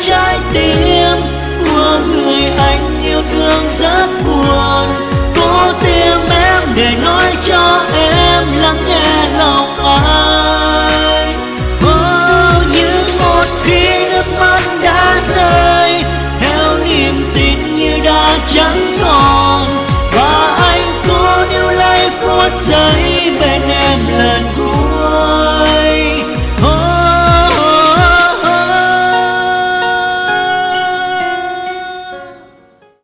trái tim của người anh yêu thương rất buồn.